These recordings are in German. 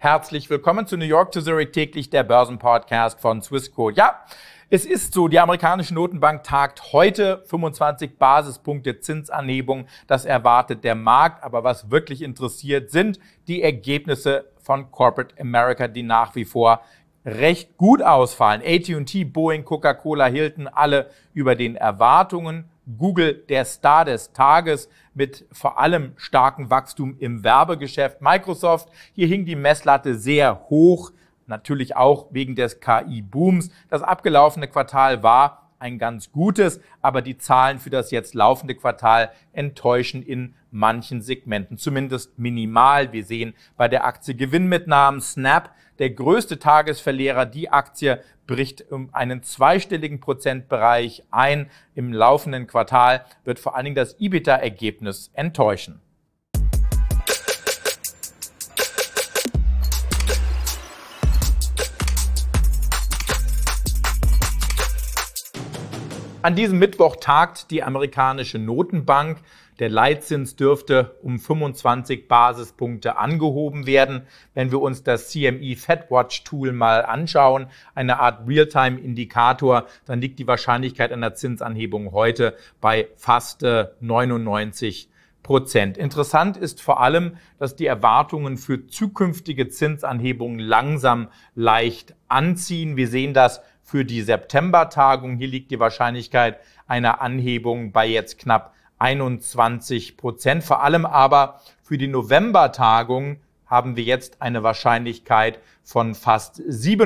Herzlich willkommen zu New York to Zurich täglich, der Börsenpodcast von Swissquote. Ja, es ist so, die amerikanische Notenbank tagt heute 25 Basispunkte Zinsanhebung. Das erwartet der Markt. Aber was wirklich interessiert, sind die Ergebnisse von Corporate America, die nach wie vor recht gut ausfallen. AT&T, Boeing, Coca-Cola, Hilton, alle über den Erwartungen. Google, der Star des Tages mit vor allem starkem Wachstum im Werbegeschäft. Microsoft, hier hing die Messlatte sehr hoch, natürlich auch wegen des KI-Booms. Das abgelaufene Quartal war ein ganz gutes, aber die Zahlen für das jetzt laufende Quartal enttäuschen in manchen Segmenten, zumindest minimal. Wir sehen bei der Aktie Gewinnmitnahmen. Snap, der größte Tagesverlierer, die Aktie bricht um einen zweistelligen Prozentbereich ein. Im laufenden Quartal wird vor allen Dingen das EBITDA-Ergebnis enttäuschen. An diesem Mittwoch tagt die amerikanische Notenbank. Der Leitzins dürfte um 25 Basispunkte angehoben werden. Wenn wir uns das CME FedWatch Tool mal anschauen, eine Art Realtime-Indikator, dann liegt die Wahrscheinlichkeit einer Zinsanhebung heute bei fast 99%. Interessant ist vor allem, dass die Erwartungen für zukünftige Zinsanhebungen langsam leicht anziehen. Wir sehen das für die September-Tagung. Hier liegt die Wahrscheinlichkeit einer Anhebung bei jetzt knapp 21%. Vor allem aber für die November-Tagung haben wir jetzt eine Wahrscheinlichkeit von fast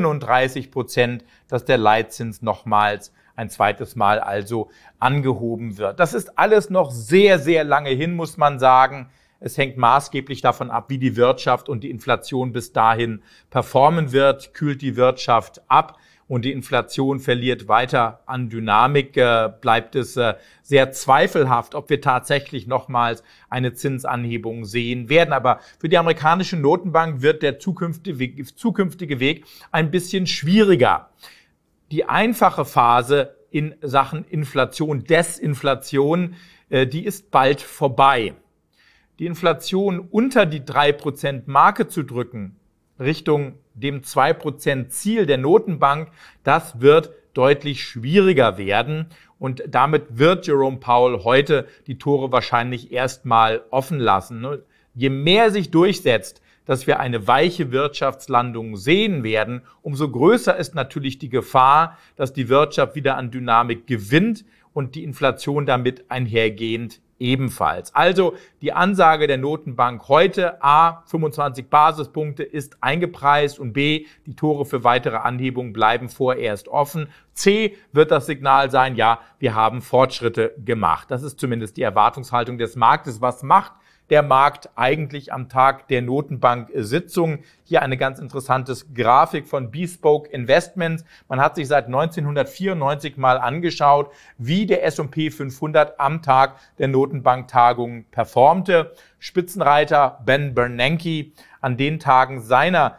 37%, dass der Leitzins nochmals ein zweites Mal also angehoben wird. Das ist alles noch sehr, sehr lange hin, muss man sagen. Es hängt maßgeblich davon ab, wie die Wirtschaft und die Inflation bis dahin performen wird. Kühlt die Wirtschaft ab und die Inflation verliert weiter an Dynamik, bleibt es sehr zweifelhaft, ob wir tatsächlich nochmals eine Zinsanhebung sehen werden. Aber für die amerikanische Notenbank wird der zukünftige Weg ein bisschen schwieriger. Die einfache Phase in Sachen Inflation, Desinflation, die ist bald vorbei. Die Inflation unter die 3%-Marke zu drücken, Richtung dem 2% Ziel der Notenbank, das wird deutlich schwieriger werden. Und damit wird Jerome Powell heute die Tore wahrscheinlich erstmal offen lassen. Je mehr sich durchsetzt, dass wir eine weiche Wirtschaftslandung sehen werden, umso größer ist natürlich die Gefahr, dass die Wirtschaft wieder an Dynamik gewinnt und die Inflation damit einhergehend ebenfalls. Also die Ansage der Notenbank heute, A, 25 Basispunkte ist eingepreist und B, die Tore für weitere Anhebungen bleiben vorerst offen. C, wird das Signal sein, ja, wir haben Fortschritte gemacht. Das ist zumindest die Erwartungshaltung des Marktes. Was macht der Markt eigentlich am Tag der Notenbank-Sitzung? Hier eine ganz interessante Grafik von Bespoke Investments. Man hat sich seit 1994 mal angeschaut, wie der S&P 500 am Tag der Notenbank-Tagung performte. Spitzenreiter Ben Bernanke. An den Tagen seines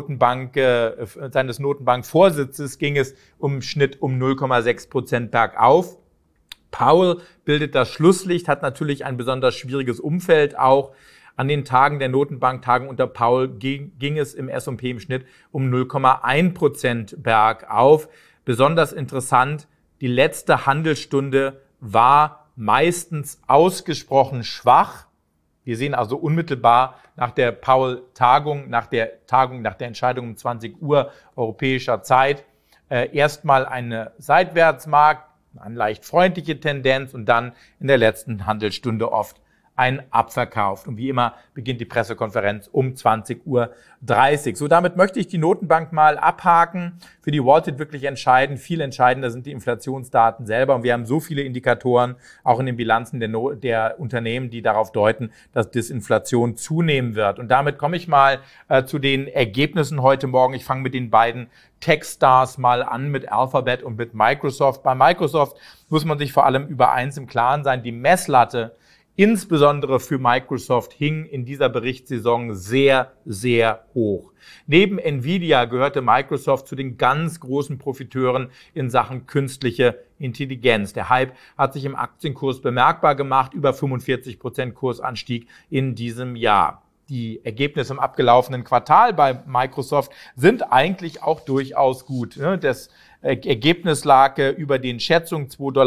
Notenbankvorsitzes ging es im Schnitt um 0,6% bergauf. Powell bildet das Schlusslicht, hat natürlich ein besonders schwieriges Umfeld auch. An den Tagen der Notenbanktagung unter Powell ging es im S&P im Schnitt um 0,1% bergauf. Besonders interessant, die letzte Handelsstunde war meistens ausgesprochen schwach. Wir sehen also unmittelbar nach der Powell-Tagung, nach der Entscheidung um 20 Uhr europäischer Zeit, erstmal eine Seitwärtsmarkt, eine leicht freundliche Tendenz und dann in der letzten Handelsstunde oft ein Abverkauf. Und wie immer beginnt die Pressekonferenz um 20:30 Uhr. So, damit möchte ich die Notenbank mal abhaken. Für die Wall Street wirklich entscheidend. Viel entscheidender sind die Inflationsdaten selber. Und wir haben so viele Indikatoren, auch in den Bilanzen der Unternehmen, die darauf deuten, dass Disinflation zunehmen wird. Und damit komme ich mal zu den Ergebnissen heute Morgen. Ich fange mit den beiden Tech-Stars mal an, mit Alphabet und mit Microsoft. Bei Microsoft muss man sich vor allem über eins im Klaren sein. Die Messlatte insbesondere für Microsoft hing in dieser Berichtssaison sehr, sehr hoch. Neben Nvidia gehörte Microsoft zu den ganz großen Profiteuren in Sachen künstliche Intelligenz. Der Hype hat sich im Aktienkurs bemerkbar gemacht, über 45% Kursanstieg in diesem Jahr. die Ergebnisse im abgelaufenen Quartal bei Microsoft sind eigentlich auch durchaus gut. Das Ergebnis lag über den Schätzungen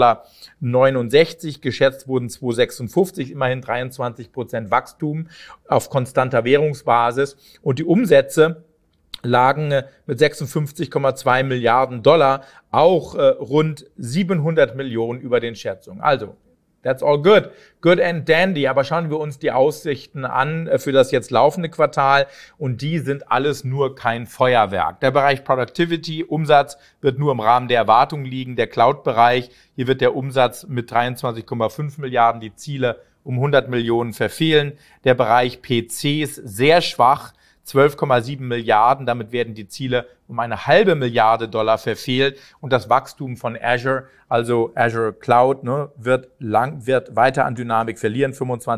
$2,69, geschätzt wurden $2,56, immerhin 23% Wachstum auf konstanter Währungsbasis. Und die Umsätze lagen mit 56,2 Milliarden Dollar auch rund 700 Millionen über den Schätzungen. Also, that's all good. Good and dandy. Aber schauen wir uns die Aussichten an für das jetzt laufende Quartal. Und die sind alles nur kein Feuerwerk. Der Bereich Productivity, Umsatz wird nur im Rahmen der Erwartungen liegen. Der Cloud-Bereich, hier wird der Umsatz mit 23,5 Milliarden, die Ziele um 100 Millionen verfehlen. Der Bereich PCs sehr schwach. 12,7 Milliarden, damit werden die Ziele um eine halbe Milliarde Dollar verfehlt und das Wachstum von Azure, also Azure Cloud, wird weiter an Dynamik verlieren,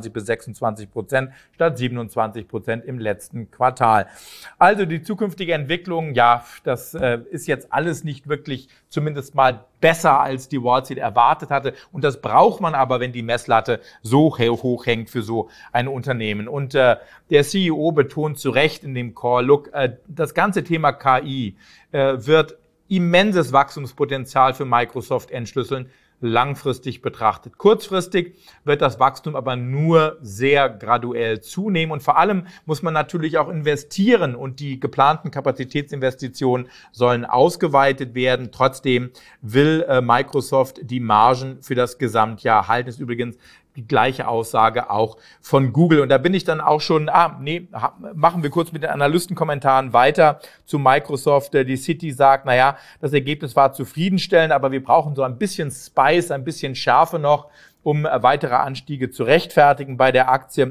25-26% statt 27% im letzten Quartal. Also die zukünftige Entwicklung, ja, das ist jetzt alles nicht wirklich, zumindest mal besser als die Wall Street erwartet hatte und das braucht man aber, wenn die Messlatte so hoch hängt für so ein Unternehmen. Und der CEO betont zu Recht in dem Call, look, das ganze Thema KI wird immenses Wachstumspotenzial für Microsoft entschlüsseln, langfristig betrachtet. Kurzfristig wird das Wachstum aber nur sehr graduell zunehmen und vor allem muss man natürlich auch investieren und die geplanten Kapazitätsinvestitionen sollen ausgeweitet werden. Trotzdem will Microsoft die Margen für das Gesamtjahr halten. Das ist übrigens die gleiche Aussage auch von Google. Und da bin ich dann auch schon, machen wir kurz mit den Analystenkommentaren weiter zu Microsoft. Die Citi sagt, das Ergebnis war zufriedenstellend, aber wir brauchen so ein bisschen Spice, ein bisschen Schärfe noch, um weitere Anstiege zu rechtfertigen bei der Aktie.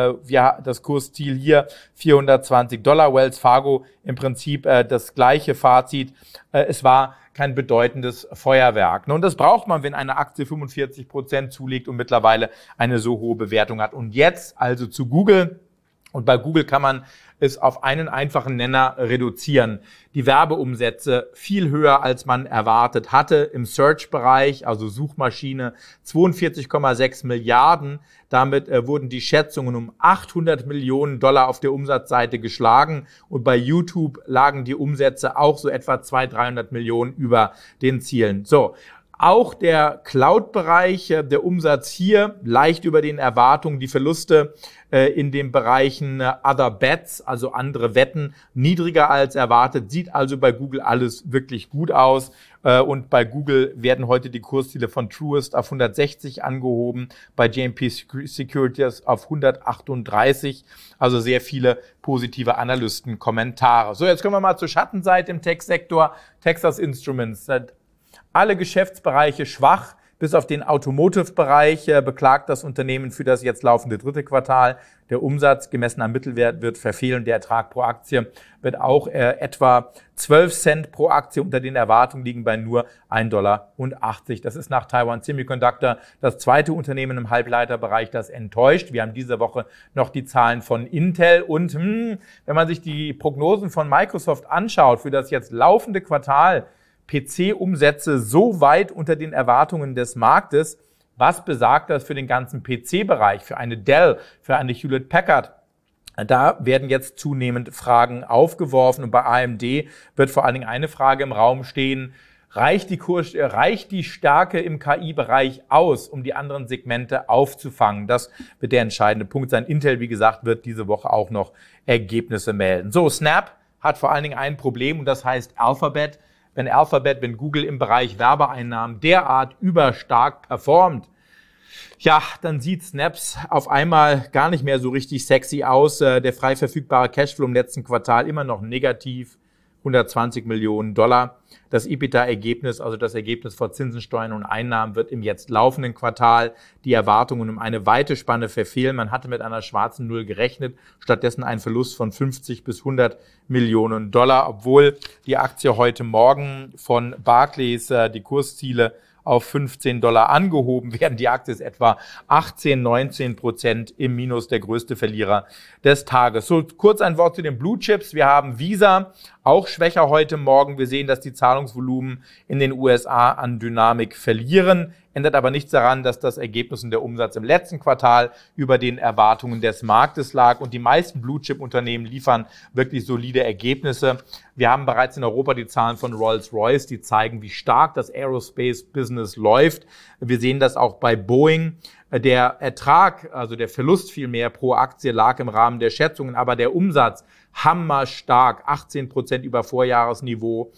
Das Kursziel hier $420. Wells Fargo im Prinzip das gleiche Fazit. Es war kein bedeutendes Feuerwerk. Und das braucht man, wenn eine Aktie 45% zulegt und mittlerweile eine so hohe Bewertung hat. Und jetzt also zu Google. Und bei Google kann man es auf einen einfachen Nenner reduzieren. Die Werbeumsätze viel höher, als man erwartet hatte. Im Search-Bereich, also Suchmaschine, 42,6 Milliarden. Damit wurden die Schätzungen um 800 Millionen Dollar auf der Umsatzseite geschlagen. Und bei YouTube lagen die Umsätze auch so etwa 200-300 Millionen über den Zielen. So. Auch der Cloud-Bereich, der Umsatz hier leicht über den Erwartungen, die Verluste in den Bereichen Other Bets, also andere Wetten, niedriger als erwartet, sieht also bei Google alles wirklich gut aus. Und bei Google werden heute die Kursziele von Truist auf 160 angehoben, bei JMP Securities auf 138, also sehr viele positive Analystenkommentare. So, jetzt kommen wir mal zur Schattenseite im Tech-Sektor. Texas Instruments. Alle Geschäftsbereiche schwach, bis auf den Automotive-Bereich beklagt das Unternehmen für das jetzt laufende dritte Quartal. Der Umsatz gemessen am Mittelwert wird verfehlen. Der Ertrag pro Aktie wird auch etwa 12 Cent pro Aktie unter den Erwartungen liegen bei nur $1,80. Das ist nach Taiwan Semiconductor das zweite Unternehmen im Halbleiterbereich, das enttäuscht. Wir haben diese Woche noch die Zahlen von Intel und wenn man sich die Prognosen von Microsoft anschaut für das jetzt laufende Quartal, PC-Umsätze so weit unter den Erwartungen des Marktes. Was besagt das für den ganzen PC-Bereich, für eine Dell, für eine Hewlett-Packard? Da werden jetzt zunehmend Fragen aufgeworfen und bei AMD wird vor allen Dingen eine Frage im Raum stehen. Reicht die Stärke im KI-Bereich aus, um die anderen Segmente aufzufangen? Das wird der entscheidende Punkt sein. Intel, wie gesagt, wird diese Woche auch noch Ergebnisse melden. So, Snap hat vor allen Dingen ein Problem und das heißt Alphabet. Wenn Google im Bereich Werbeeinnahmen derart überstark performt, ja, dann sieht Snaps auf einmal gar nicht mehr so richtig sexy aus. Der frei verfügbare Cashflow im letzten Quartal immer noch negativ, 120 Millionen Dollar. Das EBITDA-Ergebnis, also das Ergebnis vor Zinsen, Steuern und Einnahmen, wird im jetzt laufenden Quartal die Erwartungen um eine weite Spanne verfehlen. Man hatte mit einer schwarzen Null gerechnet, stattdessen ein Verlust von 50 bis 100 Millionen Dollar, obwohl die Aktie heute Morgen von Barclays die Kursziele auf $15 angehoben werden. Die Aktie ist etwa 18-19% im Minus, der größte Verlierer des Tages. So, kurz ein Wort zu den Blue Chips. Wir haben Visa, auch schwächer heute Morgen. Wir sehen, dass die Zahlungsvolumen in den USA an Dynamik verlieren. ändert aber nichts daran, dass das Ergebnis und der Umsatz im letzten Quartal über den Erwartungen des Marktes lag und die meisten Blue-Chip-Unternehmen liefern wirklich solide Ergebnisse. Wir haben bereits in Europa die Zahlen von Rolls-Royce, die zeigen, wie stark das Aerospace-Business läuft. Wir sehen das auch bei Boeing. Der Ertrag, also der Verlust vielmehr pro Aktie, lag im Rahmen der Schätzungen, aber der Umsatz hammerstark, 18% über Vorjahresniveau,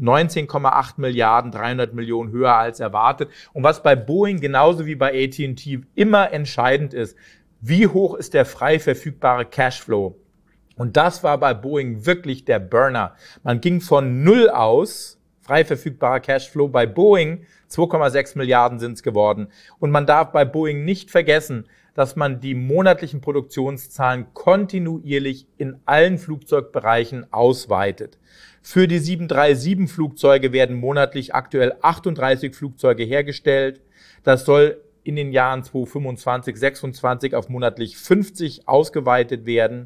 19,8 Milliarden, 300 Millionen höher als erwartet. Und was bei Boeing genauso wie bei AT&T immer entscheidend ist, wie hoch ist der frei verfügbare Cashflow? Und das war bei Boeing wirklich der Burner. Man ging von 0 aus, frei verfügbarer Cashflow. Bei Boeing 2,6 Milliarden sind es geworden. Und man darf bei Boeing nicht vergessen, dass man die monatlichen Produktionszahlen kontinuierlich in allen Flugzeugbereichen ausweitet. Für die 737-Flugzeuge werden monatlich aktuell 38 Flugzeuge hergestellt. Das soll in den Jahren 2025, 2026 auf monatlich 50 ausgeweitet werden.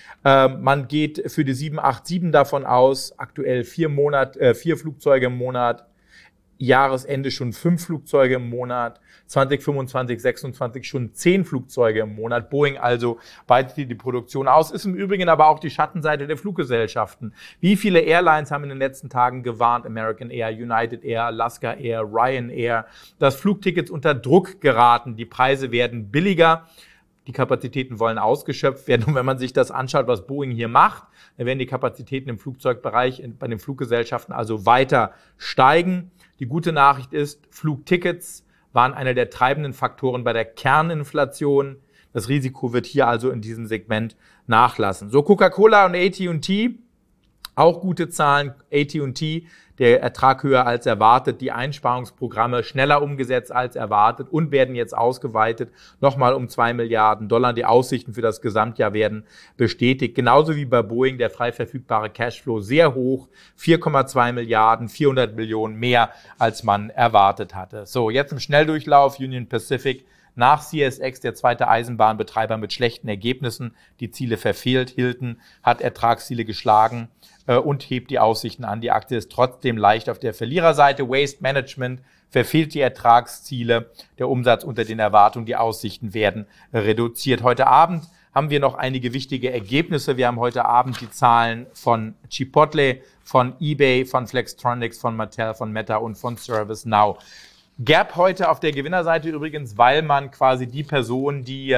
Man geht für die 787 davon aus, aktuell 4 Flugzeuge im Monat, Jahresende schon 5 Flugzeuge im Monat, 2025, 26 schon 10 Flugzeuge im Monat. Boeing also weitet die Produktion aus, ist im Übrigen aber auch die Schattenseite der Fluggesellschaften. Wie viele Airlines haben in den letzten Tagen gewarnt? American Air, United Air, Alaska Air, Ryanair, dass Flugtickets unter Druck geraten, die Preise werden billiger. Die Kapazitäten wollen ausgeschöpft werden. Und wenn man sich das anschaut, was Boeing hier macht, dann werden die Kapazitäten im Flugzeugbereich bei den Fluggesellschaften also weiter steigen. Die gute Nachricht ist, Flugtickets waren einer der treibenden Faktoren bei der Kerninflation. Das Risiko wird hier also in diesem Segment nachlassen. So, Coca-Cola und AT&T, auch gute Zahlen. AT&T, der Ertrag höher als erwartet, die Einsparungsprogramme schneller umgesetzt als erwartet und werden jetzt ausgeweitet, nochmal um 2 Milliarden Dollar. Die Aussichten für das Gesamtjahr werden bestätigt. Genauso wie bei Boeing der frei verfügbare Cashflow sehr hoch, 4,2 Milliarden, 400 Millionen mehr, als man erwartet hatte. So, jetzt im Schnelldurchlauf Union Pacific. Nach CSX der zweite Eisenbahnbetreiber mit schlechten Ergebnissen, die Ziele verfehlt. Hilton hat Ertragsziele geschlagen und hebt die Aussichten an. Die Aktie ist trotzdem leicht auf der Verliererseite. Waste Management verfehlt die Ertragsziele, der Umsatz unter den Erwartungen, die Aussichten werden reduziert. Heute Abend haben wir noch einige wichtige Ergebnisse. Wir haben heute Abend die Zahlen von Chipotle, von eBay, von Flextronics, von Mattel, von Meta und von ServiceNow. Gap heute auf der Gewinnerseite übrigens, weil man quasi die Person, die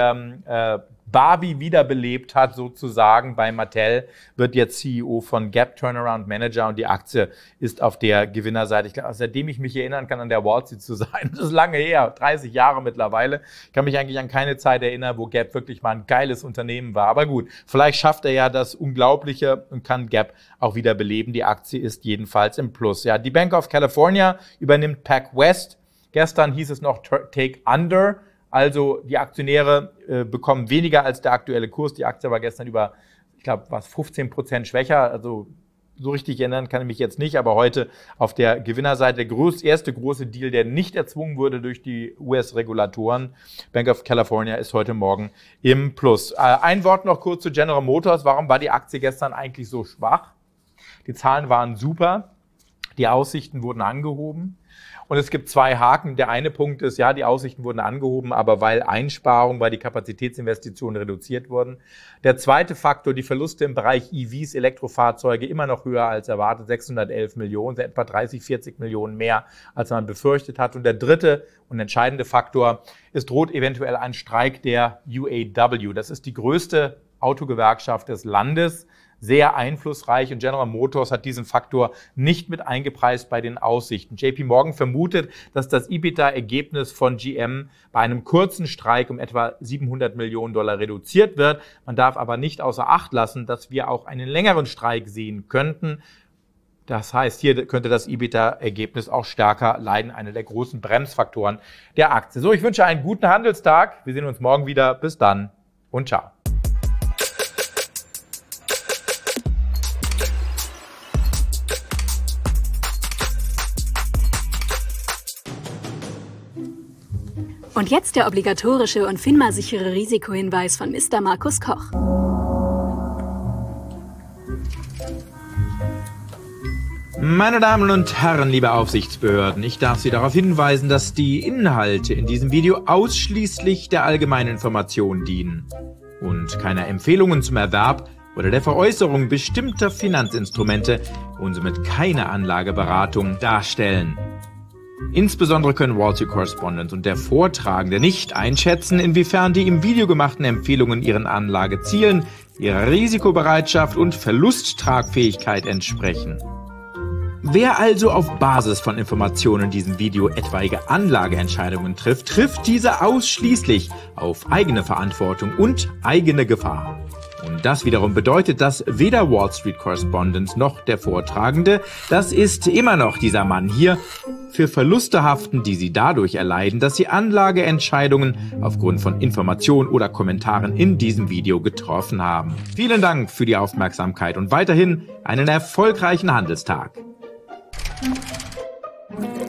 Barbie wiederbelebt hat, sozusagen bei Mattel, wird jetzt CEO von Gap Turnaround Manager und die Aktie ist auf der Gewinnerseite. Ich glaube, seitdem ich mich erinnern kann, an der Wall Street zu sein, das ist lange her, 30 Jahre mittlerweile, kann mich eigentlich an keine Zeit erinnern, wo Gap wirklich mal ein geiles Unternehmen war. Aber gut, vielleicht schafft er ja das Unglaubliche und kann Gap auch wiederbeleben. Die Aktie ist jedenfalls im Plus. Ja, die Bank of California übernimmt PacWest. Gestern hieß es noch Take Under, also die Aktionäre bekommen weniger als der aktuelle Kurs. Die Aktie war gestern über, ich glaube, 15% schwächer, also so richtig erinnern kann ich mich jetzt nicht, aber heute auf der Gewinnerseite der erste große Deal, der nicht erzwungen wurde durch die US-Regulatoren. Bank of California ist heute Morgen im Plus. Ein Wort noch kurz zu General Motors. Warum war die Aktie gestern eigentlich so schwach? Die Zahlen waren super, die Aussichten wurden angehoben. Und es gibt 2 Haken. Der eine Punkt ist, ja, die Aussichten wurden angehoben, aber weil die Kapazitätsinvestitionen reduziert wurden. Der zweite Faktor, die Verluste im Bereich EVs, Elektrofahrzeuge, immer noch höher als erwartet, 611 Millionen, etwa 30, 40 Millionen mehr, als man befürchtet hat. Und der dritte und entscheidende Faktor, es droht eventuell ein Streik der UAW. Das ist die größte Autogewerkschaft des Landes. Sehr einflussreich und General Motors hat diesen Faktor nicht mit eingepreist bei den Aussichten. JP Morgan vermutet, dass das EBITDA-Ergebnis von GM bei einem kurzen Streik um etwa 700 Millionen Dollar reduziert wird. Man darf aber nicht außer Acht lassen, dass wir auch einen längeren Streik sehen könnten. Das heißt, hier könnte das EBITDA-Ergebnis auch stärker leiden, einer der großen Bremsfaktoren der Aktie. So, ich wünsche einen guten Handelstag. Wir sehen uns morgen wieder. Bis dann und ciao. Und jetzt der obligatorische und FINMA-sichere Risikohinweis von Mr. Markus Koch. Meine Damen und Herren, liebe Aufsichtsbehörden, ich darf Sie darauf hinweisen, dass die Inhalte in diesem Video ausschließlich der allgemeinen Information dienen und keine Empfehlungen zum Erwerb oder der Veräußerung bestimmter Finanzinstrumente und somit keine Anlageberatung darstellen. Insbesondere können Wall Street Correspondent und der Vortragende nicht einschätzen, inwiefern die im Video gemachten Empfehlungen ihren Anlagezielen, ihrer Risikobereitschaft und Verlusttragfähigkeit entsprechen. Wer also auf Basis von Informationen in diesem Video etwaige Anlageentscheidungen trifft, trifft diese ausschließlich auf eigene Verantwortung und eigene Gefahr. Und das wiederum bedeutet, dass weder Wall Street Correspondent noch der Vortragende, das ist immer noch dieser Mann hier, für Verluste haften, die sie dadurch erleiden, dass sie Anlageentscheidungen aufgrund von Informationen oder Kommentaren in diesem Video getroffen haben. Vielen Dank für die Aufmerksamkeit und weiterhin einen erfolgreichen Handelstag.